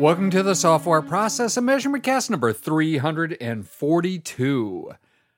Welcome to the Software Process and Measurement Cast number 342.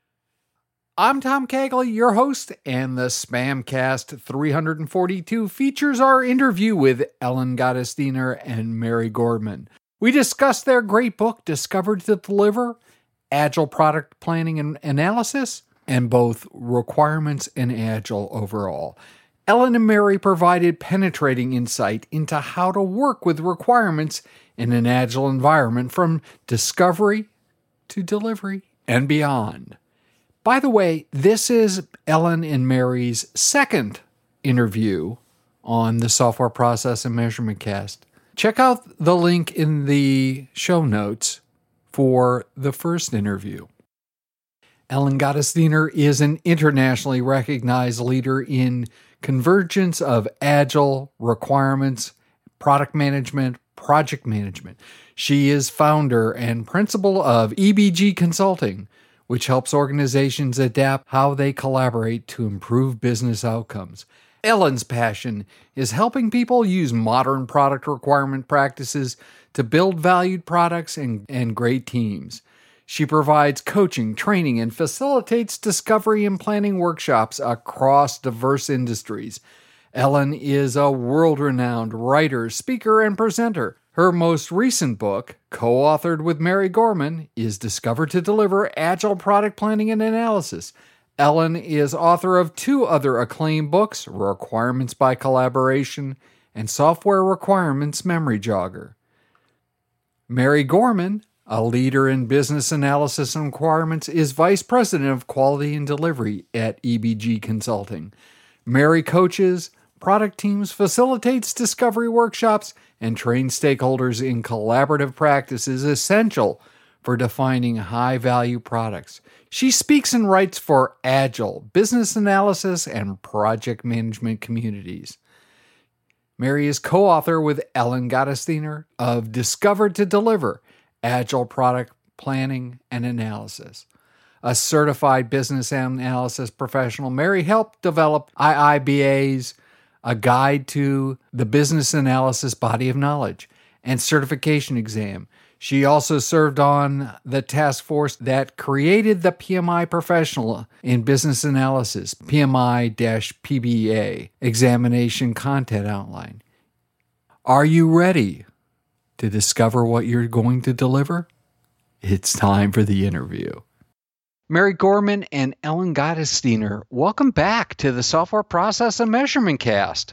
I'm Tom Cagley, your host, and the Spamcast 342 features our interview with Ellen Gottesdiener and Mary Gorman. We discussed their great book, Discovered to Deliver, Agile Product Planning and Analysis, and both Requirements and Agile overall. Ellen and Mary provided penetrating insight into how to work with requirements in an agile environment from discovery to delivery and beyond. By the way, this is Ellen and Mary's second interview on the Software Process and Measurement Cast. Check out the link in the show notes for the first interview. Ellen Gottesdiener is an internationally recognized leader in convergence of agile requirements, product management, project management. She is founder and principal of EBG Consulting, which helps organizations adapt how they collaborate to improve business outcomes. Ellen's passion is helping people use modern product requirement practices to build valued products and great teams. She provides coaching, training, and facilitates discovery and planning workshops across diverse industries. Ellen is a world-renowned writer, speaker, and presenter. Her most recent book, co-authored with Mary Gorman, is Discovered to Deliver, Agile Product Planning and Analysis. Ellen is author of two other acclaimed books, Requirements by Collaboration and Software Requirements Memory Jogger. Mary Gorman, a leader in business analysis and requirements, is Vice President of Quality and Delivery at EBG Consulting. Mary coaches product teams, facilitates discovery workshops, and trains stakeholders in collaborative practices essential for defining high-value products. She speaks and writes for Agile, business analysis, and project management communities. Mary is co-author with Ellen Gottesdiener of Discovered to Deliver, Agile Product Planning and Analysis. A certified business analysis professional, Mary helped develop IIBA's A Guide to the Business Analysis Body of Knowledge and certification exam. She also served on the task force that created the PMI Professional in Business Analysis, PMI-PBA, examination content outline. Are you ready to discover what you're going to deliver? It's time for the interview. Mary Gorman and Ellen Gottesdiener, welcome back to the Software Process and Measurement Cast.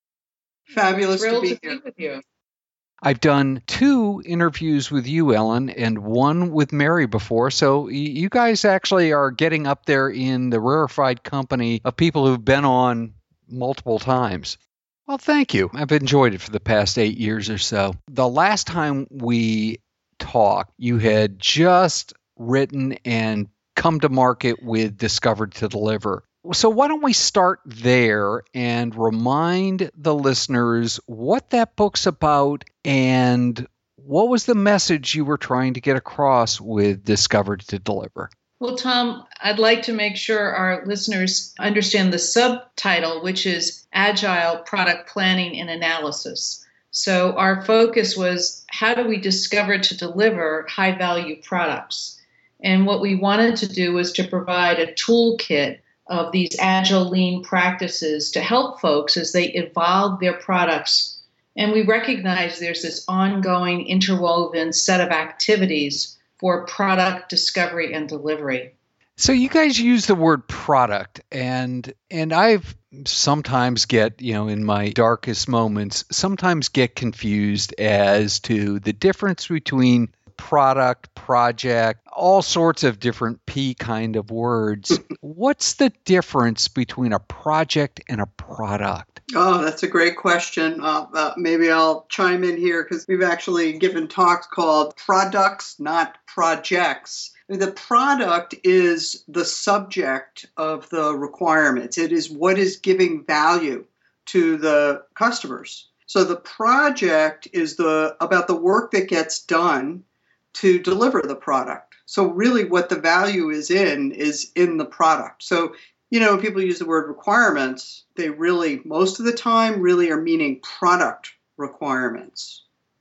Fabulous Thrilled to be here. With you. I've done two interviews with you, Ellen, and one with Mary before, so you guys actually are getting up there in the rarefied company of people who've been on multiple times. Well, thank you. I've enjoyed it for the past 8 years or so. The last time we talked, you had just written and come to market with Discovered to Deliver. So why don't we start there and remind the listeners what that book's about and what was the message you were trying to get across with Discovered to Deliver? Well, Tom, I'd like to make sure our listeners understand the subtitle, which is Agile Product Planning and Analysis. So our focus was, how do we discover to deliver high-value products? And what we wanted to do was to provide a toolkit of these agile lean practices to help folks as they evolve their products. And we recognize there's this ongoing interwoven set of activities for product discovery and delivery. So you guys use the word product, and I've sometimes get, in my darkest moments, sometimes get confused as to the difference between product, project, all sorts of different P kind of words. What's the difference between a project and a product? Oh, that's a great question. Maybe I'll chime in here because we've actually given talks called Products, Not Projects. The product is the subject of the requirements. It is what is giving value to the customers. So the project is about the work that gets done to deliver the product. So really what the value is in the product. So, when people use the word requirements, they really, most of the time, really are meaning product requirements.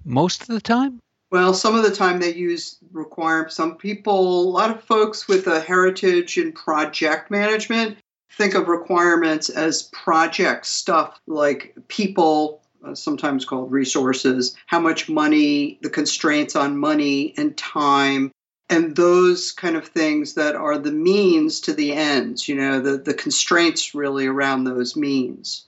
most of the time? Well, some of the time they use requirements. Some people, a lot of folks with a heritage in project management think of requirements as project stuff like people, sometimes called resources, how much money, the constraints on money and time, and those kind of things that are the means to the ends, the constraints really around those means.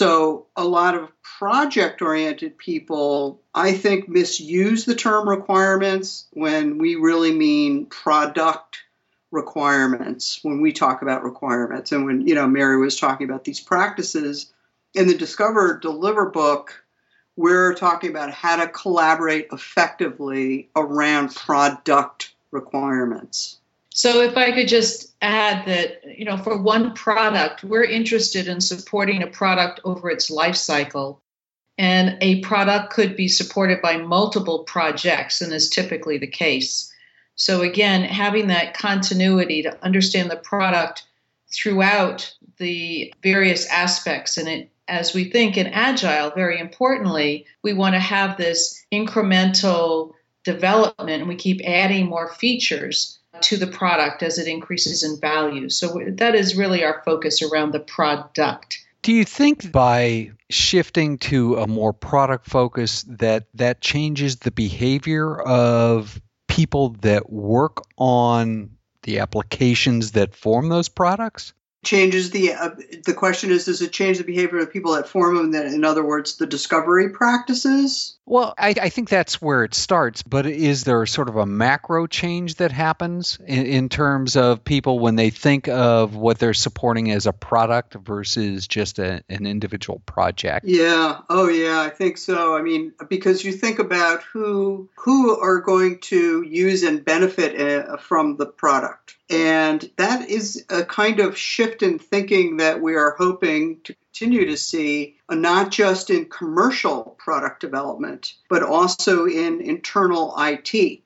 So a lot of project-oriented people, I think, misuse the term requirements when we really mean product requirements when we talk about requirements. And when, Mary was talking about these practices in the Discover Deliver book, we're talking about how to collaborate effectively around product requirements. So if I could just add that, for one product, we're interested in supporting a product over its life cycle. And a product could be supported by multiple projects, and is typically the case. So again, having that continuity to understand the product throughout the various aspects. And as we think in Agile, very importantly, we want to have this incremental development, and we keep adding more features to the product as it increases in value. So that is really our focus around the product. Do you think by shifting to a more product focus that changes the behavior of people that work on the applications that form those products? Changes the question is, does it change the behavior of people that form them? In other words, the discovery practices? Well, I think that's where it starts, but is there sort of a macro change that happens in terms of people when they think of what they're supporting as a product versus just an individual project? Yeah. Oh, yeah, I think so. I mean, because you think about who are going to use and benefit from the product. And that is a kind of shift in thinking that we are hoping to continue to see, not just in commercial product development, but also in internal IT.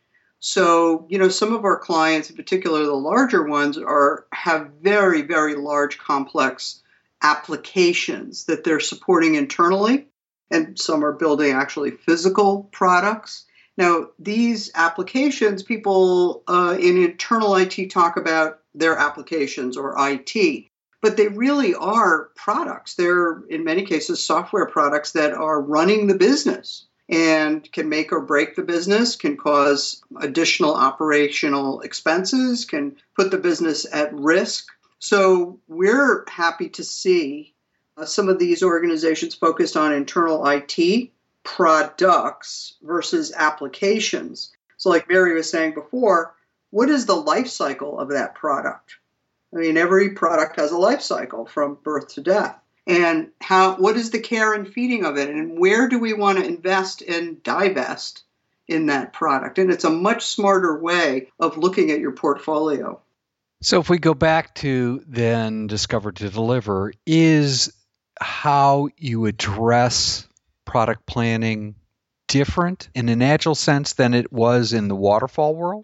So, some of our clients, in particular the larger ones, have very, very large, complex applications that they're supporting internally, and some are building actually physical products. Now, these applications, people in internal IT talk about their applications or IT, but they really are products. They're, in many cases, software products that are running the business and can make or break the business, can cause additional operational expenses, can put the business at risk. So we're happy to see some of these organizations focused on internal IT products versus applications. So like Mary was saying before, what is the life cycle of that product? I mean, every product has a life cycle from birth to death. And what is the care and feeding of it? And where do we want to invest and divest in that product? And it's a much smarter way of looking at your portfolio. So if we go back to then Discover to Deliver, is how you address product planning different in an agile sense than it was in the waterfall world?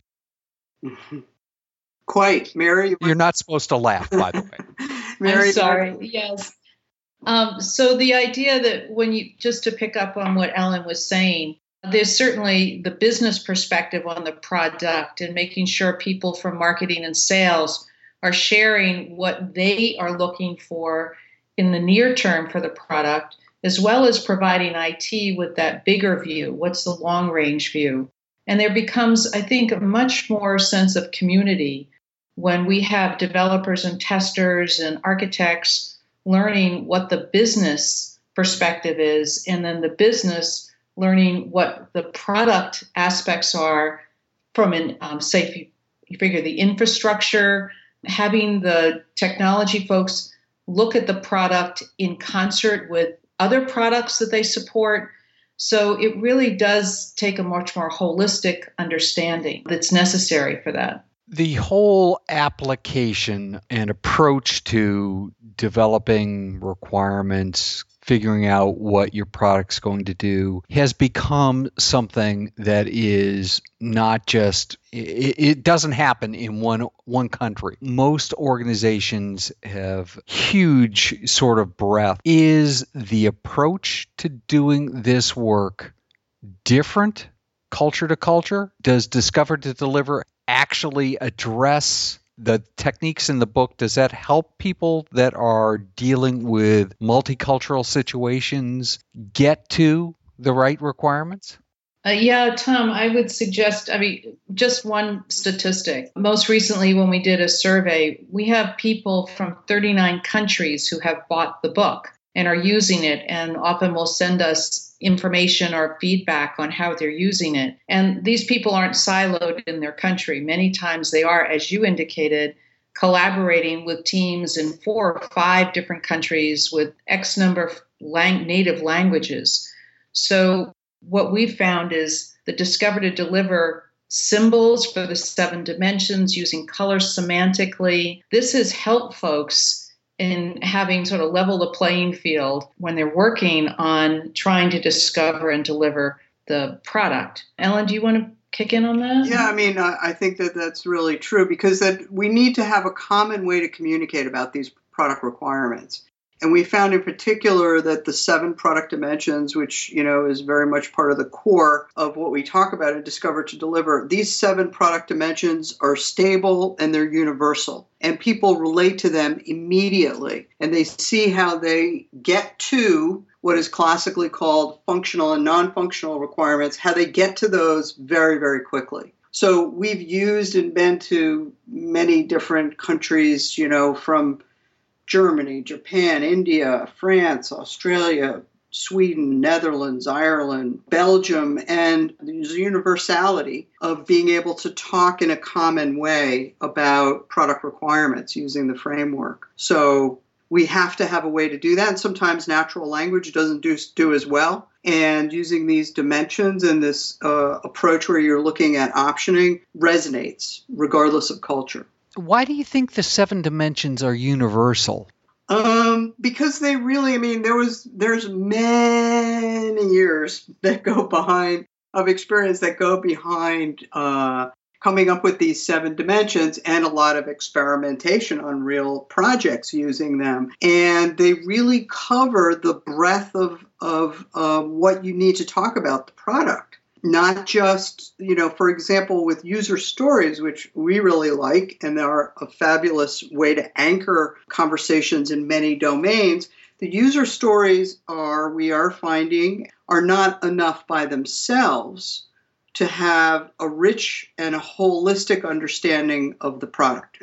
Quite. Mary? You're not supposed to laugh, by the way. Mary, I'm sorry. Yes. So the idea that just to pick up on what Ellen was saying, there's certainly the business perspective on the product and making sure people from marketing and sales are sharing what they are looking for in the near term for the product, as well as providing IT with that bigger view. What's the long range view? And there becomes, I think, a much more sense of community when we have developers and testers and architects learning what the business perspective is, and then the business learning what the product aspects are from say, if you figure the infrastructure, having the technology folks look at the product in concert with other products that they support. So it really does take a much more holistic understanding that's necessary for that. The whole application and approach to developing requirements, figuring out what your product's going to do, has become something that is not just, it doesn't happen in one country. Most organizations have huge sort of breadth. Is the approach to doing this work different culture to culture? Does Discover to Deliver actually address the techniques in the book? Does that help people that are dealing with multicultural situations get to the right requirements? Yeah, Tom, I would suggest, just one statistic. Most recently, when we did a survey, we have people from 39 countries who have bought the book and are using it, and often will send us information or feedback on how they're using it. And these people aren't siloed in their country. Many times they are, as you indicated, collaborating with teams in 4 or 5 different countries with X number of native languages. So what we found is the Discover to Deliver symbols for the 7 dimensions, using color semantically. This has helped folks in having sort of level the playing field when they're working on trying to discover and deliver the product. Ellen, do you want to kick in on that? Yeah, I think that that's really true, because that we need to have a common way to communicate about these product requirements. And we found in particular that the 7 product dimensions, which, is very much part of the core of what we talk about in Discover to Deliver, these 7 product dimensions are stable and they're universal. And people relate to them immediately. And they see how they get to what is classically called functional and non-functional requirements, how they get to those very, very quickly. So we've used and been to many different countries, from Germany, Japan, India, France, Australia, Sweden, Netherlands, Ireland, Belgium, and there's a universality of being able to talk in a common way about product requirements using the framework. So we have to have a way to do that. And sometimes natural language doesn't do as well. And using these dimensions and this approach where you're looking at optioning resonates regardless of culture. Why do you think the 7 dimensions are universal? Because they really, there's many years that go behind of experience that go behind coming up with these 7 dimensions, and a lot of experimentation on real projects using them. And they really cover the breadth of what you need to talk about the product. Not just, for example, with user stories, which we really like and are a fabulous way to anchor conversations in many domains. The user stories we are finding, are not enough by themselves to have a rich and a holistic understanding of the product.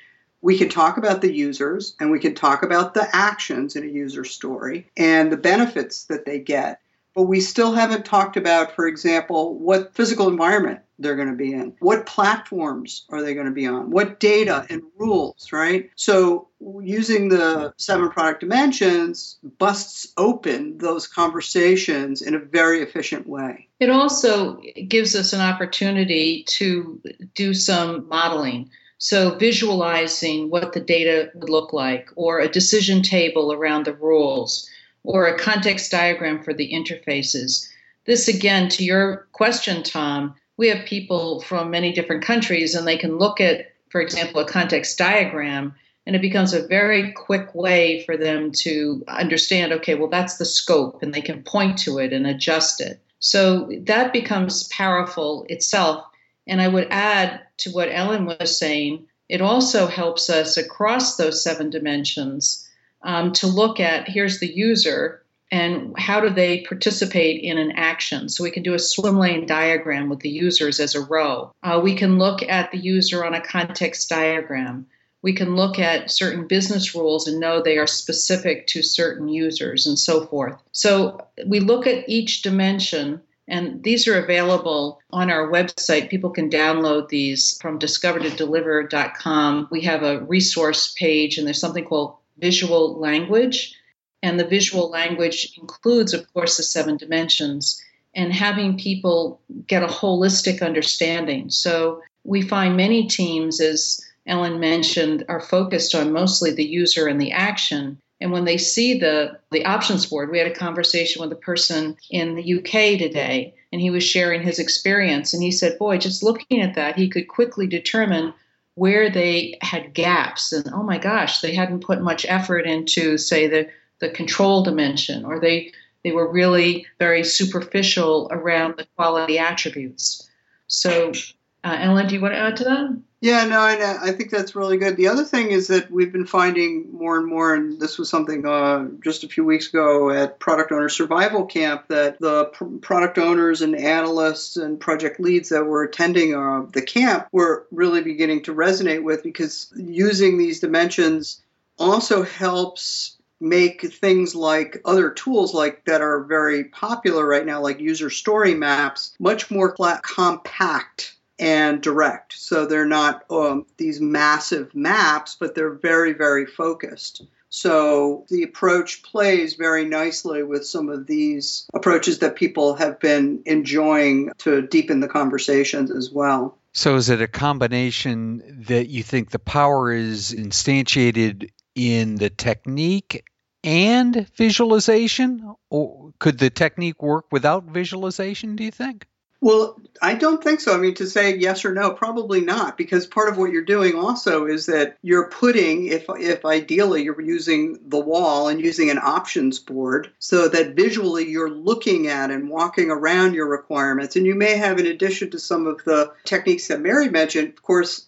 We can talk about the users and we can talk about the actions in a user story and the benefits that they get. But we still haven't talked about, for example, what physical environment they're going to be in. What platforms are they going to be on? What data and rules, right? So using the 7 product dimensions busts open those conversations in a very efficient way. It also gives us an opportunity to do some modeling. So visualizing what the data would look like, or a decision table around the rules, or a context diagram for the interfaces. This, again, to your question, Tom, we have people from many different countries, and they can look at, for example, a context diagram, and it becomes a very quick way for them to understand, okay, well, that's the scope, and they can point to it and adjust it. So that becomes powerful itself. And I would add to what Ellen was saying, it also helps us across those 7 dimensions to look at, here's the user, and how do they participate in an action. So we can do a swim lane diagram with the users as a row. We can look at the user on a context diagram. We can look at certain business rules and know they are specific to certain users and so forth. So we look at each dimension, and these are available on our website. People can download these from discovertodeliver.com. We have a resource page, and there's something called visual language. And the visual language includes, of course, the 7 dimensions, and having people get a holistic understanding. So we find many teams, as Ellen mentioned, are focused on mostly the user and the action. And when they see the options board, we had a conversation with a person in the UK today, and he was sharing his experience. And he said, boy, just looking at that, he could quickly determine where they had gaps. And, oh my gosh, they hadn't put much effort into, say, the control dimension, or they They were really very superficial around the quality attributes. So, Ellen, do you want to add to that? Yeah, no, I think that's really good. The other thing is that we've been finding more and more, and this was something just a few weeks ago at Product Owner Survival Camp, that the product owners and analysts and project leads that were attending the camp were really beginning to resonate with, because using these dimensions also helps make things like other tools like that are very popular right now, like user story maps, much more compact and direct. So they're not these massive maps, but they're very, very focused. So the approach plays very nicely with some of these approaches that people have been enjoying to deepen the conversations as well. So is it a combination that you think the power is instantiated in the technique and visualization? Or could the technique work without visualization, do you think? Well, I don't think so. I mean, to say yes or no, probably not, because part of what you're doing also is that you're putting, if ideally you're using the wall and using an options board, so that visually you're looking at and walking around your requirements. And you may have, in addition to some of the techniques that Mary mentioned, of course,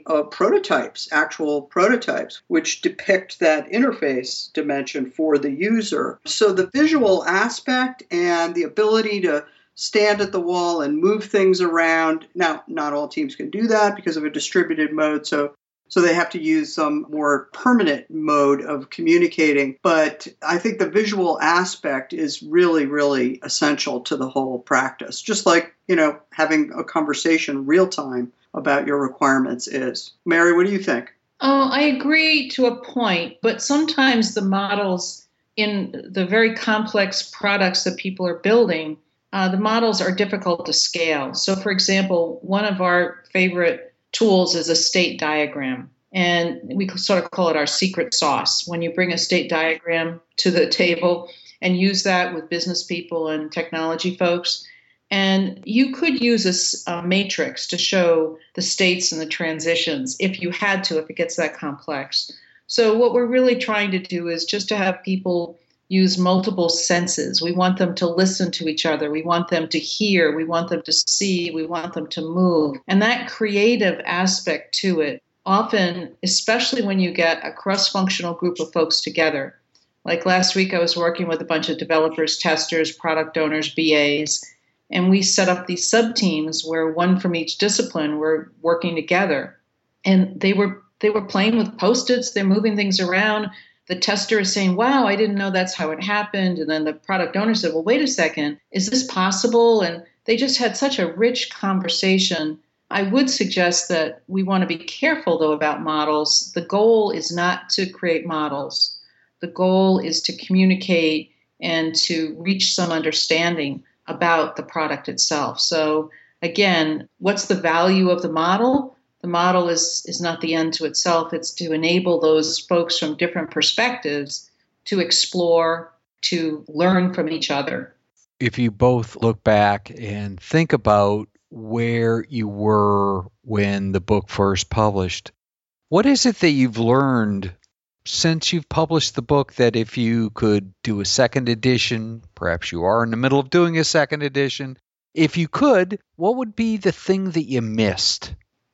actual prototypes, which depict that interface dimension for the user. So the visual aspect and the ability to stand at the wall and move things around. Now, not all teams can do that because of a distributed mode, so they have to use some more permanent mode of communicating. But I think the visual aspect is really, really essential to the whole practice, just like, having a conversation real time about your requirements is. Mary, what do you think? Oh, I agree to a point, but sometimes the models in the very complex products that people are building, the models are difficult to scale. So, for example, one of our favorite tools is a state diagram, and we sort of call it our secret sauce. When you bring a state diagram to the table and use that with business people and technology folks, and you could use a matrix to show the states and the transitions if you had to, if it gets that complex. So what we're really trying to do is just to have people use multiple senses. We want them to listen to each other. We want them to hear. We want them to see. We want them to move. And that creative aspect to it, often, especially when you get a cross-functional group of folks together. Like last week, I was working with a bunch of developers, testers, product owners, BAs, and we set up these sub-teams where one from each discipline were working together. And they were playing with Post-its. They're moving things around. The tester is saying, wow, I didn't know that's how it happened. And then the product owner said, well, wait a second, is this possible? And they just had such a rich conversation. I would suggest that we want to be careful, though, about models. The goal is not to create models. The goal is to communicate and to reach some understanding about the product itself. So again, what's the value of the model? The model is not the end to itself. It's to enable those folks from different perspectives to explore, to learn from each other. If you both look back and think about where you were when the book first published, what is it that you've learned since you've published the book that if you could do a second edition, perhaps you are in the middle of doing a second edition, if you could, what would be the thing that you missed?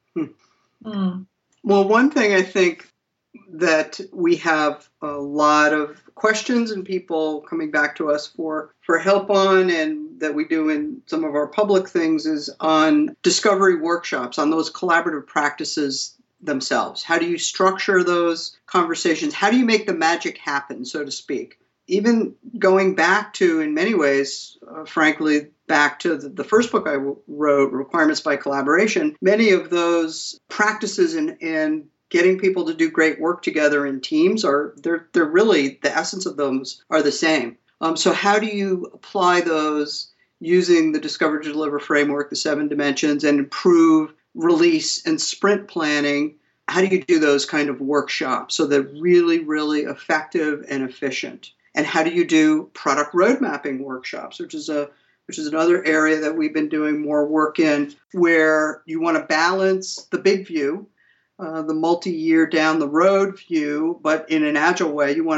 Well, one thing I think that we have a lot of questions and people coming back to us for help on, and that we do in some of our public things, is on discovery workshops, on those collaborative practices themselves. How do you structure those conversations? How do you make the magic happen, so to speak? Even going back to, in many ways, frankly, back to the first book I wrote, Requirements by Collaboration, many of those practices and getting people to do great work together in teams they're really, the essence of those are the same. So how do you apply those using the Discover to Deliver framework, the 7 dimensions, and improve release and sprint planning? How do you do those kind of workshops so they're really, really effective and efficient? And how do you do product road mapping workshops, which is another area that we've been doing more work in, where you want to balance the big view, the multi-year down the road view, but in an agile way. You want to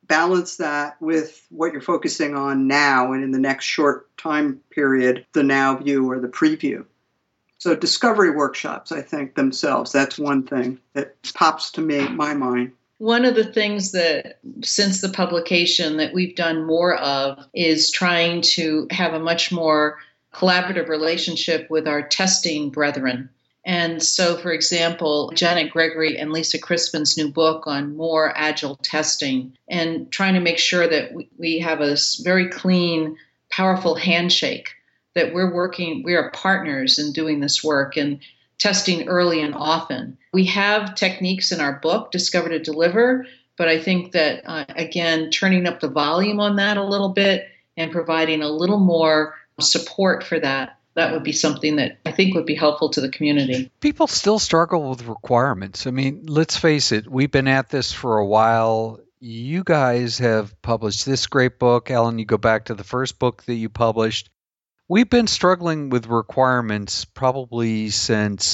balance that with what you're focusing on now and in the next short time period, the now view or the preview. So discovery workshops, I think themselves, that's one thing that pops to my mind. One of the things that since the publication that we've done more of is trying to have a much more collaborative relationship with our testing brethren. And so, for example, Janet Gregory and Lisa Crispin's new book on more agile testing and trying to make sure that we have a very clean, powerful handshake, that we are partners in doing this work and testing early and often. We have techniques in our book, Discover to Deliver, but I think that, again, turning up the volume on that a little bit and providing a little more support for that would be something that I think would be helpful to the community. People still struggle with requirements. I mean, let's face it, we've been at this for a while. You guys have published this great book. Ellen, you go back to the first book that you published. We've been struggling with requirements probably since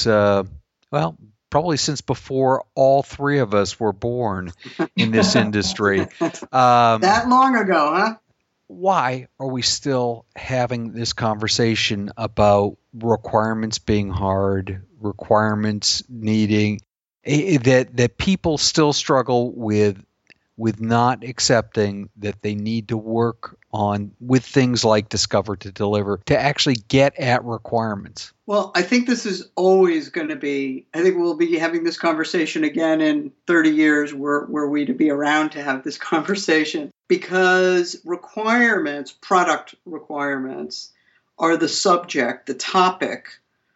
before all three of us were born in this industry. That long ago, huh? Why are we still having this conversation about requirements being hard, requirements needing that people still struggle with not accepting that they need to work on with things like Discover to Deliver to actually get at requirements? Well, I think this is always going to be, I think we'll be having this conversation again in 30 years were we to be around to have this conversation, because requirements, product requirements, are the subject, the topic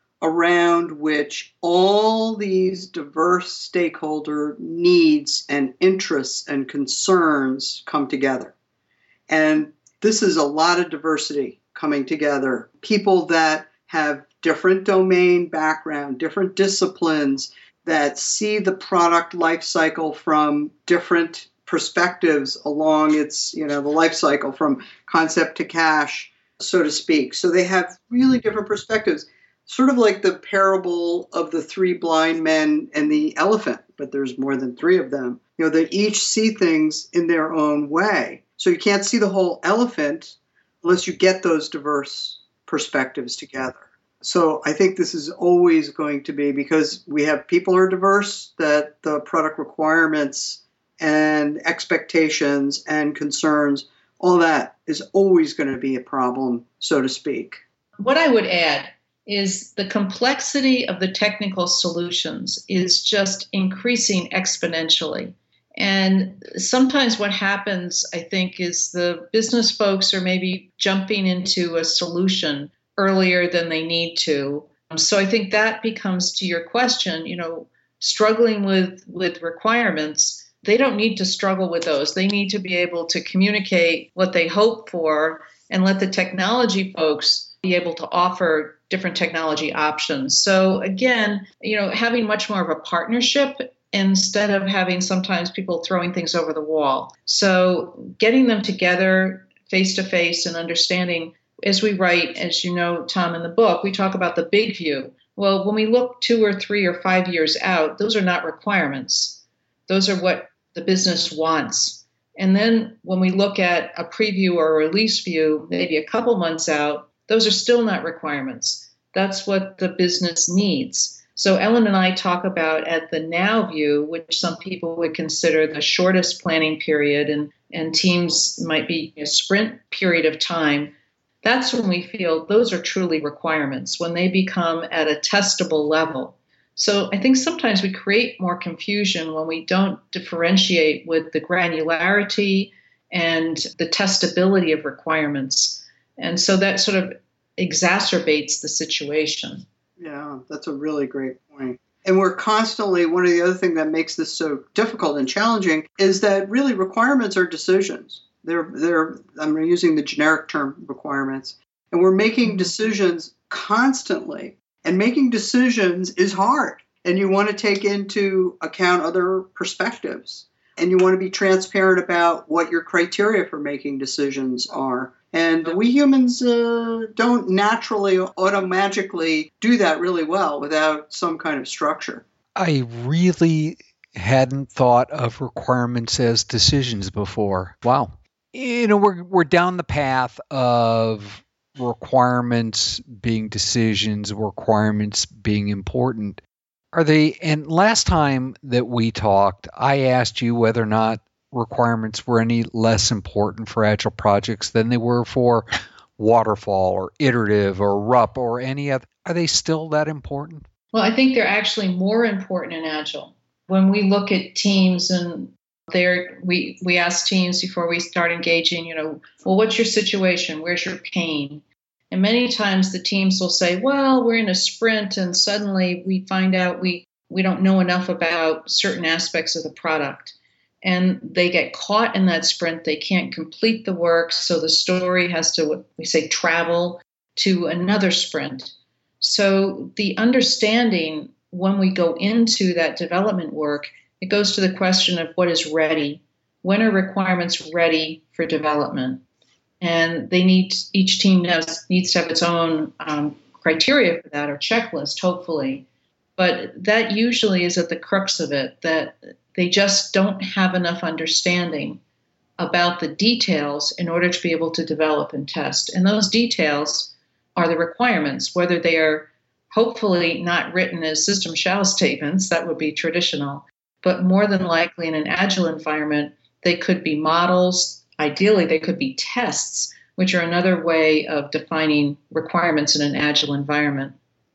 around which all these diverse stakeholder needs and interests and concerns come together. And this is a lot of diversity coming together. People that have different domain background, different disciplines, that see the product life cycle from different perspectives along its, the life cycle from concept to cash, so to speak. So they have really different perspectives. Sort of like the parable of the three blind men and the elephant, but there's more than three of them. They each see things in their own way. So you can't see the whole elephant unless you get those diverse perspectives together. So I think this is always going to be, because we have people who are diverse, that the product requirements and expectations and concerns, all that is always going to be a problem, so to speak. What I would add is the complexity of the technical solutions is just increasing exponentially. And sometimes what happens, I think, is the business folks are maybe jumping into a solution earlier than they need to. So I think that becomes, to your question, struggling with requirements. They don't need to struggle with those. They need to be able to communicate what they hope for and let the technology folks be able to offer different technology options. So again, having much more of a partnership instead of having sometimes people throwing things over the wall. So getting them together face to face and understanding, as we write, as you know, Tom, in the book, we talk about the big view. Well, when we look 2 or 3 or 5 years out, those are not requirements. Those are what the business wants. And then when we look at a preview or a release view, maybe a couple months out, those are still not requirements. That's what the business needs. So Ellen and I talk about at the now view, which some people would consider the shortest planning period, and teams might be a sprint period of time. That's when we feel those are truly requirements, when they become at a testable level. So I think sometimes we create more confusion when we don't differentiate with the granularity and the testability of requirements. And so that sort of exacerbates the situation. Yeah, that's a really great point. And we're constantly, one of the other things that makes this so difficult and challenging is that really requirements are decisions. I'm using the generic term requirements. And we're making decisions constantly. And making decisions is hard. And you want to take into account other perspectives. And you want to be transparent about what your criteria for making decisions are. And we humans don't naturally, automagically do that really well without some kind of structure. I really hadn't thought of requirements as decisions before. Wow. We're down the path of requirements being decisions, requirements being important. And last time that we talked, I asked you whether or not requirements were any less important for Agile projects than they were for waterfall or iterative or RUP or any other. Are they still that important? Well, I think they're actually more important in Agile. When we look at teams and we ask teams before we start engaging, well, what's your situation? Where's your pain? And many times the teams will say, well, we're in a sprint and suddenly we find out we don't know enough about certain aspects of the product. And they get caught in that sprint. They can't complete the work. So the story has to, what we say, travel to another sprint. So the understanding when we go into that development work, it goes to the question of what is ready. When are requirements ready for development? And each team needs to have its own criteria for that, or checklist, hopefully. But that usually is at the crux of it, that they just don't have enough understanding about the details in order to be able to develop and test. And those details are the requirements, whether they are hopefully not written as system shall statements, that would be traditional, but more than likely in an Agile environment, they could be models. Ideally, they could be tests, which are another way of defining requirements in an Agile environment.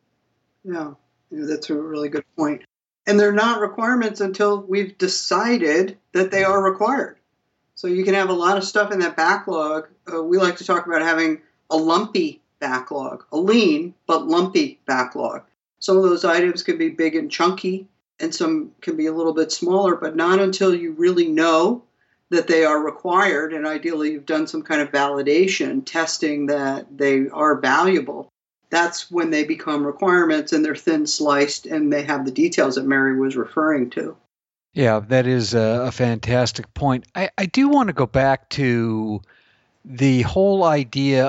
Yeah, that's a really good point. And they're not requirements until we've decided that they are required. So you can have a lot of stuff in that backlog. We like to talk about having a lumpy backlog, a lean but lumpy backlog. Some of those items can be big and chunky, and some can be a little bit smaller, but not until you really know that they are required, and ideally you've done some kind of validation, testing that they are valuable. That's when they become requirements, and they're thin sliced, and they have the details that Mary was referring to. Yeah, that is a fantastic point. I do want to go back to the whole idea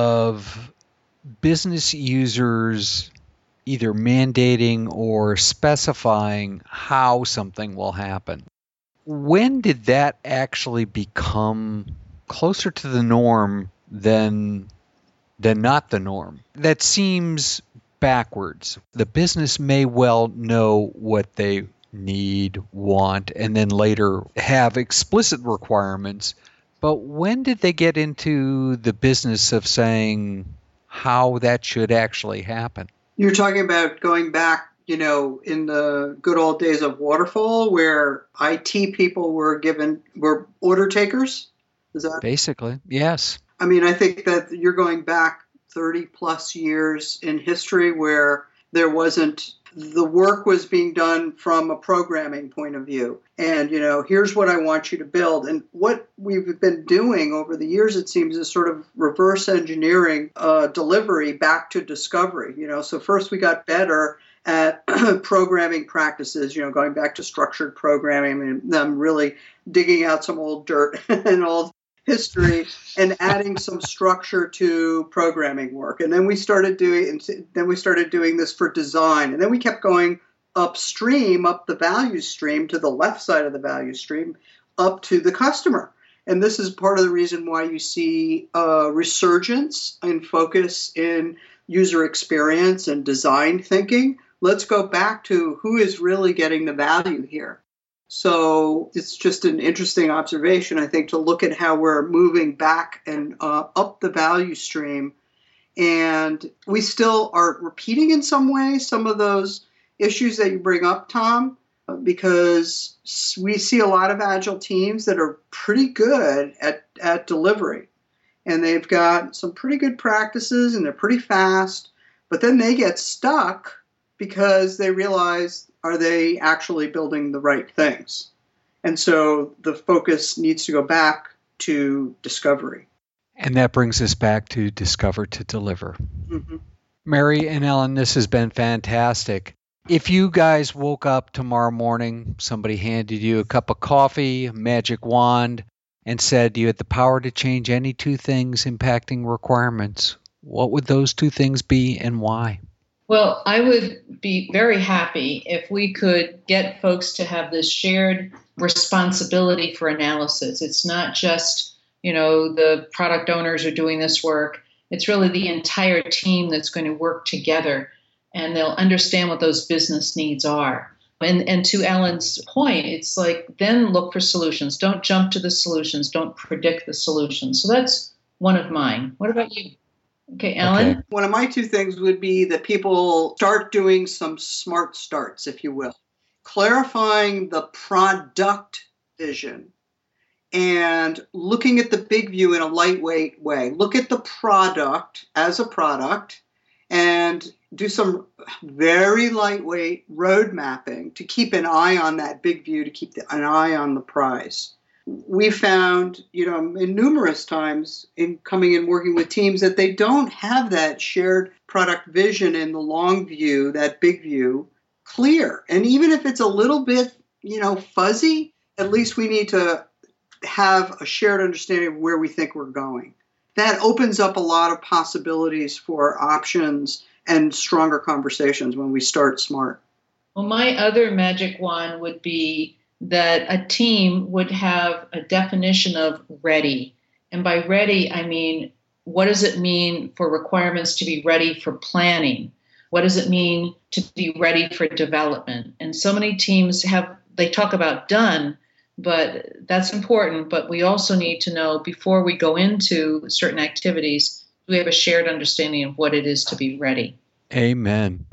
of business users either mandating or specifying how something will happen. When did that actually become closer to the norm than not the norm? That seems backwards. The business may well know what they need, want, and then later have explicit requirements. But when did they get into the business of saying how that should actually happen? You're talking about going back, in the good old days of waterfall, where IT people were order takers? Is that basically? Yes. I mean, I think that you're going back 30 plus years in history where the work was being done from a programming point of view. And, here's what I want you to build. And what we've been doing over the years, it seems, is sort of reverse engineering delivery back to discovery. So first we got better at programming practices, going back to structured programming and them really digging out some old dirt and old history and adding some structure to programming work. And then we started doing this for design. And then we kept going upstream, up the value stream, to the left side of the value stream, up to the customer. And this is part of the reason why you see a resurgence and focus in user experience and design thinking. Let's go back to who is really getting the value here. So it's just an interesting observation, I think, to look at how we're moving back and up the value stream. And we still are repeating in some ways some of those issues that you bring up, Tom, because we see a lot of Agile teams that are pretty good at delivery. And they've got some pretty good practices and they're pretty fast, but then they get stuck because they realize, are they actually building the right things? And so the focus needs to go back to discovery. And that brings us back to discover to deliver. Mm-hmm. Mary and Ellen, this has been fantastic. If you guys woke up tomorrow morning, somebody handed you a cup of coffee, a magic wand, and said you had the power to change any two things impacting requirements, what would those two things be and why? Well, I would be very happy if we could get folks to have this shared responsibility for analysis. It's not just, the product owners are doing this work. It's really the entire team that's going to work together, and they'll understand what those business needs are. And to Ellen's point, it's like, then look for solutions. Don't jump to the solutions. Don't predict the solutions. So that's one of mine. What about you? Okay, Ellen? Okay. One of my two things would be that people start doing some smart starts, if you will. Clarifying the product vision and looking at the big view in a lightweight way. Look at the product as a product and do some very lightweight road mapping to keep an eye on that big view, to keep an eye on the prize. We found, in numerous times in coming and working with teams, that they don't have that shared product vision in the long view, that big view, clear. And even if it's a little bit, fuzzy, at least we need to have a shared understanding of where we think we're going. That opens up a lot of possibilities for options and stronger conversations when we start smart. Well, my other magic wand would be that a team would have a definition of ready. And by ready, I mean, what does it mean for requirements to be ready for planning? What does it mean to be ready for development? And so many teams they talk about done, but that's important. But we also need to know, before we go into certain activities, we have a shared understanding of what it is to be ready. Amen.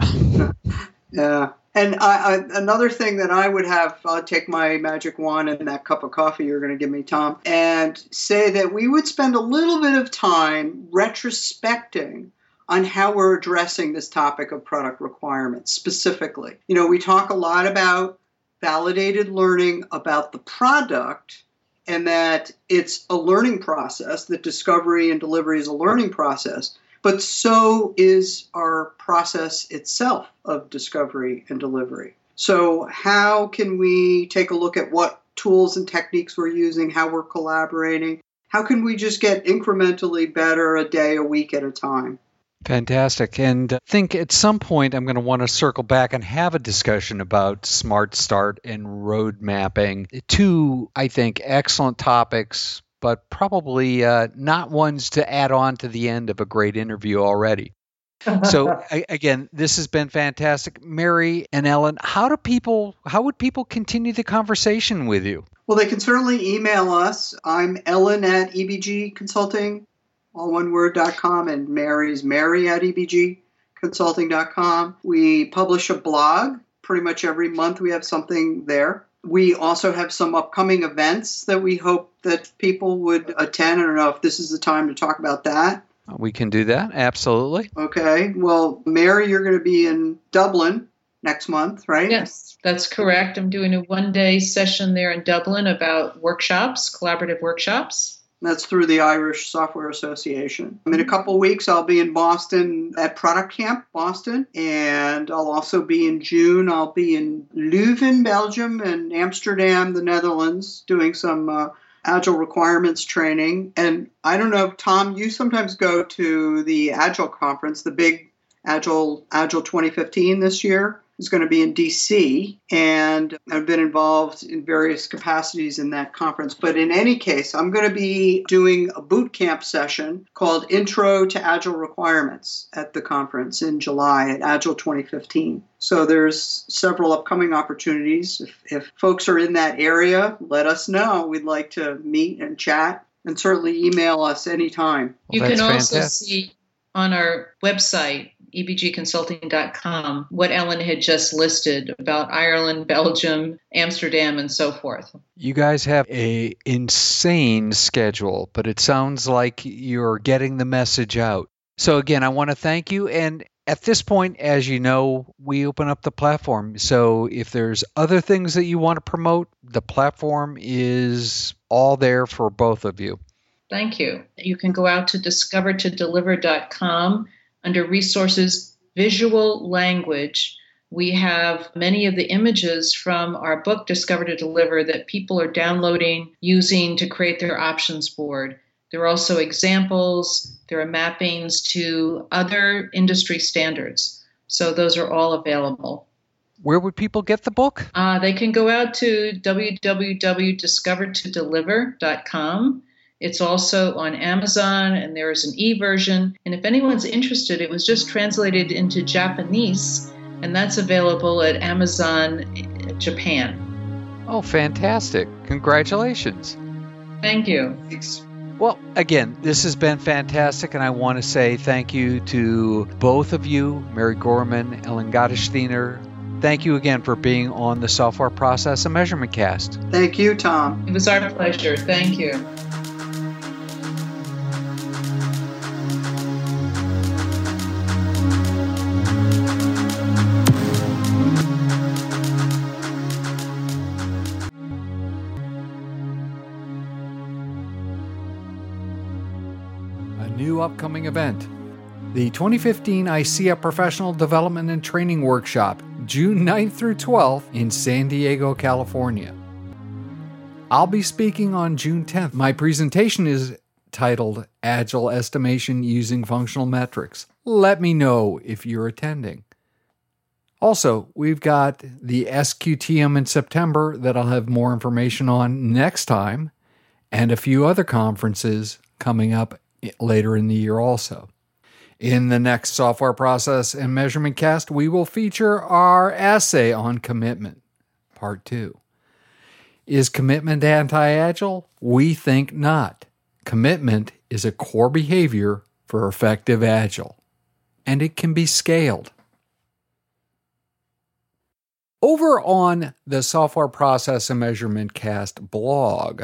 Yeah. And another thing that I would have, I'll take my magic wand and that cup of coffee you're going to give me, Tom, and say that we would spend a little bit of time retrospecting on how we're addressing this topic of product requirements specifically. We talk a lot about validated learning about the product, and that it's a learning process, that discovery and delivery is a learning process. But so is our process itself of discovery and delivery. So how can we take a look at what tools and techniques we're using, how we're collaborating? How can we just get incrementally better a day, a week at a time? Fantastic. And I think at some point I'm going to want to circle back and have a discussion about Smart Start and road mapping. Two, I think, excellent topics, but probably not ones to add on to the end of a great interview already. So again, this has been fantastic. Mary and Ellen, how would people continue the conversation with you? Well, they can certainly email us. I'm Ellen at EBG Consulting, all one word.com, and Mary's Mary at EBGconsulting.com. We publish a blog pretty much every month. We have something there. We also have some upcoming events that we hope that people would attend. I don't know if this is the time to talk about that. We can do that. Absolutely. Okay. Well, Mary, you're going to be in Dublin next month, right? Yes, that's correct. I'm doing a one-day session there in Dublin about workshops, collaborative workshops. That's through the Irish Software Association. In a couple of weeks, I'll be in Boston at Product Camp, Boston. And I'll also be in June. I'll be in Leuven, Belgium, and Amsterdam, the Netherlands, doing some Agile requirements training. And I don't know, Tom, you sometimes go to the Agile conference, the big Agile 2015 this year. Is going to be in DC, and I've been involved in various capacities in that conference. But in any case, I'm going to be doing a boot camp session called Intro to Agile Requirements at the conference in July at Agile 2015. So there's several upcoming opportunities. If folks are in that area, let us know. We'd like to meet and chat, and certainly email us anytime. You can also see on our website, ebgconsulting.com, what Ellen had just listed about Ireland, Belgium, Amsterdam, and so forth. You guys have an insane schedule, but it sounds like you're getting the message out. So again, I want to thank you. And at this point, as you know, we open up the platform. So if there's other things that you want to promote, the platform is all there for both of you. Thank you. You can go out to discovertodeliver.com. Under resources, visual language. We have many of the images from our book, Discover to Deliver, that people are downloading, using to create their options board. There are also examples. There are mappings to other industry standards. So those are all available. Where would people get the book? They can go out to www.discovertodeliver.com. It's also on Amazon, and there is an e-version. And if anyone's interested, it was just translated into Japanese, and that's available at Amazon Japan. Oh, fantastic. Congratulations. Thank you. Thanks. Well, again, this has been fantastic, and I want to say thank you to both of you, Mary Gorman, Ellen Gottesdiener. Thank you again for being on the Software Process and Measurement Cast. Thank you, Tom. It was our pleasure. Thank you. A new upcoming event. The 2015 ICEA Professional Development and Training Workshop, June 9th through 12th in San Diego, California. I'll be speaking on June 10th. My presentation is titled Agile Estimation Using Functional Metrics. Let me know if you're attending. Also, we've got the SQTM in September that I'll have more information on next time, and a few other conferences coming up later in the year also. In the next Software Process and Measurement Cast, we will feature our essay on commitment, Part 2. Is commitment anti-agile? We think not. Commitment is a core behavior for effective agile, and it can be scaled. Over on the Software Process and Measurement Cast blog,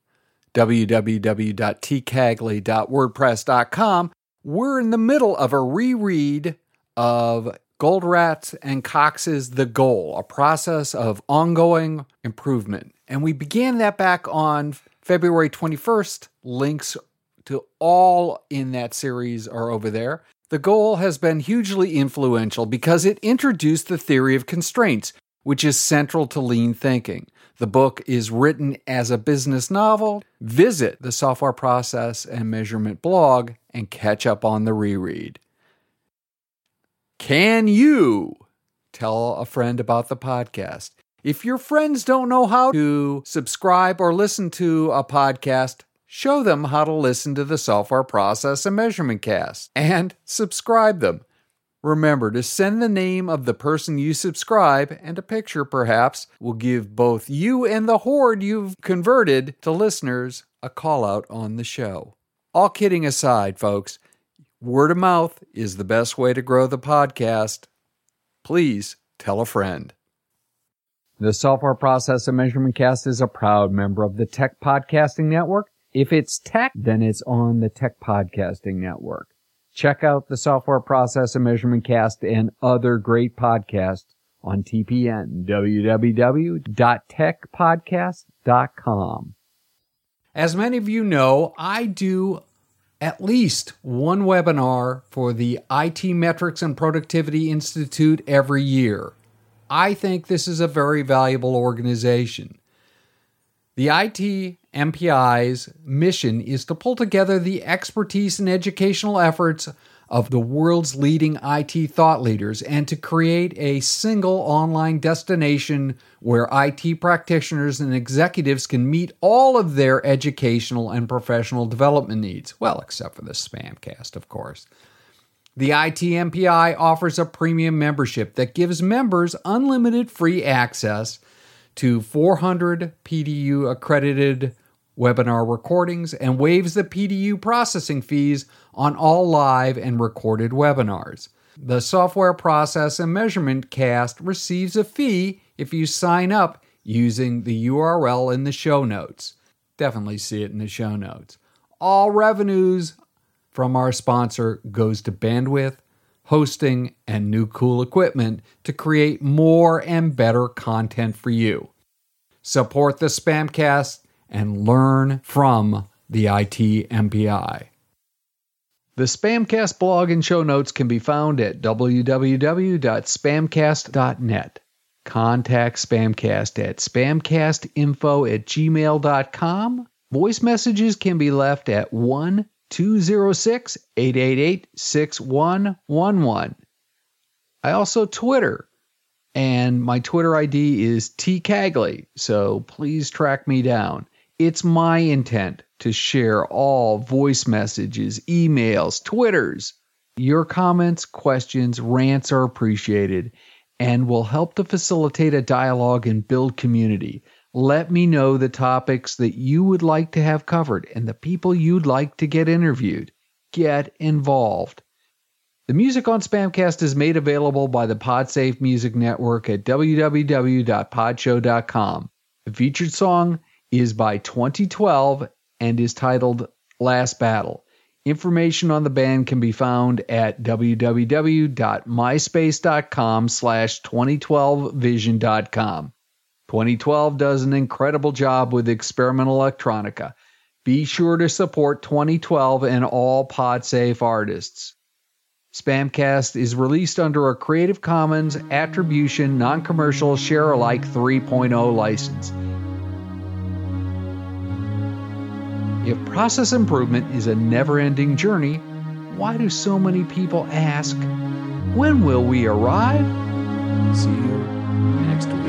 www.tcagley.wordpress.com, we're in the middle of a reread of Goldratt's and Cox's The Goal, a process of ongoing improvement. And we began that back on February 21st. Links to all in that series are over there. The Goal has been hugely influential because it introduced the theory of constraints, which is central to lean thinking. The book is written as a business novel. Visit the Software Process and Measurement blog and catch up on the reread. Can you tell a friend about the podcast? If your friends don't know how to subscribe or listen to a podcast, show them how to listen to the Software Process and Measurement Cast and subscribe them. Remember to send the name of the person you subscribe, and a picture perhaps will give both you and the horde you've converted to listeners a call out on the show. All kidding aside, folks, word of mouth is the best way to grow the podcast. Please tell a friend. The Software Process and Measurement Cast is a proud member of the Tech Podcasting Network. If it's tech, then it's on the Tech Podcasting Network. Check out the Software Process and Measurement Cast and other great podcasts on TPN, www.techpodcast.com. As many of you know, I do at least one webinar for the IT Metrics and Productivity Institute every year. I think this is a very valuable organization. The IT MPI's mission is to pull together the expertise and educational efforts of the world's leading IT thought leaders and to create a single online destination where IT practitioners and executives can meet all of their educational and professional development needs. Well, except for the Spamcast, of course. The IT MPI offers a premium membership that gives members unlimited free access to 400 PDU accredited webinar recordings and waives the PDU processing fees on all live and recorded webinars. The Software Process and Measurement Cast receives a fee if you sign up using the URL in the show notes. Definitely see it in the show notes. All revenues from our sponsor goes to bandwidth, hosting, and new cool equipment to create more and better content for you. Support the Spamcast and learn from the IT MPI. The Spamcast blog and show notes can be found at www.spamcast.net. Contact Spamcast at spamcastinfo@gmail.com. Voice messages can be left at 1-206-888-6111. I also Twitter, and my Twitter ID is tcagley, so please track me down. It's my intent to share all voice messages, emails, Twitters. Your comments, questions, rants are appreciated and will help to facilitate a dialogue and build community. Let me know the topics that you would like to have covered and the people you'd like to get interviewed. Get involved. The music on Spamcast is made available by the PodSafe Music Network at www.podshow.com. The featured song is by 2012 and is titled Last Battle. Information on the band can be found at www.myspace.com/2012vision.com. 2012 does an incredible job with experimental electronica. Be sure to support 2012 and all PodSafe artists. Spamcast is released under a Creative Commons Attribution Non-Commercial Share-alike 3.0 license. If process improvement is a never-ending journey, why do so many people ask, when will we arrive? See you next week.